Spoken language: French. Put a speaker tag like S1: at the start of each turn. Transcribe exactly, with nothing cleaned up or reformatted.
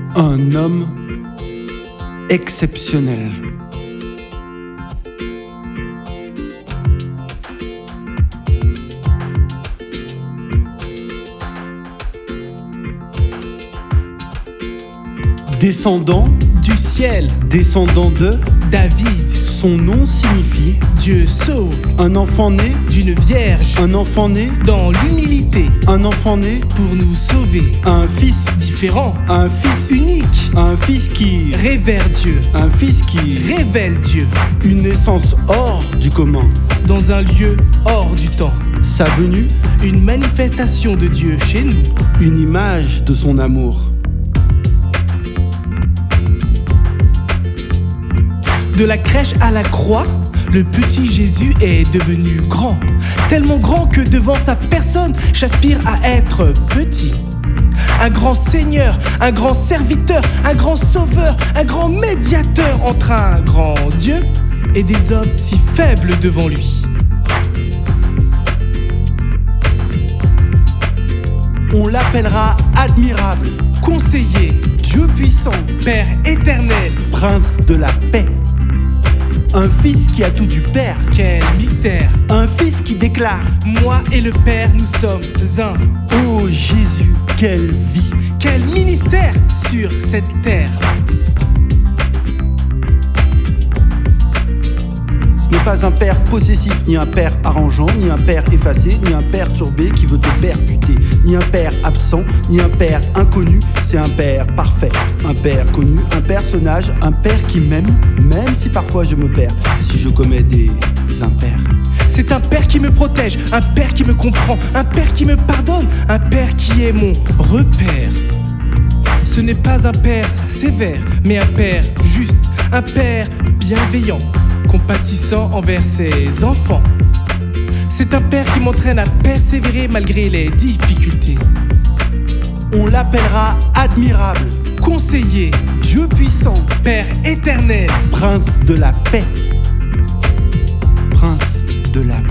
S1: Un homme exceptionnel. Descendant
S2: du ciel,
S1: descendant de
S2: David,
S1: son nom signifie
S2: Dieu sauve,
S1: un enfant né
S2: d'une vierge,
S1: un enfant né
S2: dans l'humilité,
S1: un enfant né
S2: pour nous sauver,
S1: un fils
S2: différent,
S1: un fils
S2: unique,
S1: un fils qui
S2: révère Dieu,
S1: un fils qui
S2: révèle Dieu,
S1: une naissance hors du commun,
S2: dans un lieu hors du temps,
S1: sa venue
S2: une manifestation de Dieu chez nous,
S1: une image de son amour.
S2: De la crèche à la croix, le petit Jésus est devenu grand. Tellement grand que devant sa personne, j'aspire à être petit. Un grand Seigneur, un grand serviteur, un grand sauveur, un grand médiateur entre un grand Dieu et des hommes si faibles devant lui.
S1: On l'appellera admirable,
S2: Conseiller,
S1: Dieu puissant,
S2: Père éternel,
S1: Prince de la paix. Un fils qui a tout du Père,
S2: quel mystère.
S1: un fils qui déclare
S2: Moi et le Père, nous sommes un.
S1: Oh Jésus, quelle vie!
S2: Quel ministère sur cette terre.
S1: Ce n'est pas un père possessif, ni un père arrangeant, ni un père effacé, ni un père turbé qui veut te percuter, ni un père absent, ni un père inconnu. C'est un père parfait, un père connu, un personnage, un père qui m'aime, même si parfois je me perds, si je commets des impairs.
S2: C'est un père qui me protège, un père qui me comprend, un père qui me pardonne, un père qui est mon repère. Ce n'est pas un père sévère, mais un père juste, un père bienveillant, compatissant envers ses enfants. C'est un père qui m'entraîne à persévérer malgré les difficultés.
S1: On l'appellera admirable,
S2: Conseiller,
S1: Dieu puissant,
S2: Père éternel,
S1: Prince de la paix. Prince de la paix.